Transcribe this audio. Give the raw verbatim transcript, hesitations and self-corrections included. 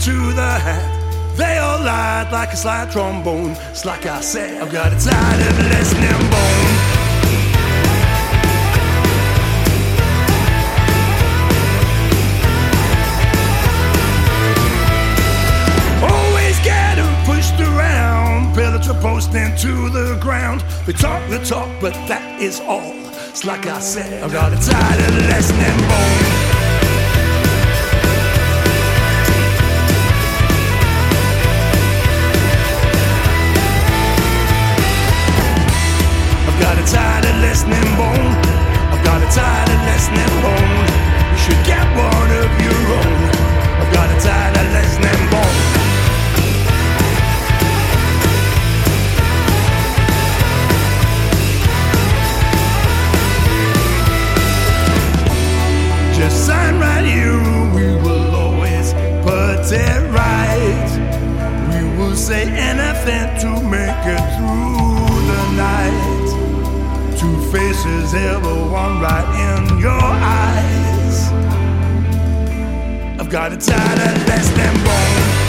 into the hat. They all lied like a slide trombone. It's like I said, I've got a tired of listening bone. Always getting pushed around, pillar to post into the ground. They talk the talk, but that is all. It's like I said, I've got a tired of listening bone. Got a tired of listening bone. I've got a tired of listening bone. You should get one of your own. I've got a tired of listening bone. Just sign right here, we will always put it right. We will say anything to make it through the night. Two faces, ever one right in your eyes. I've got a tired of listening bone.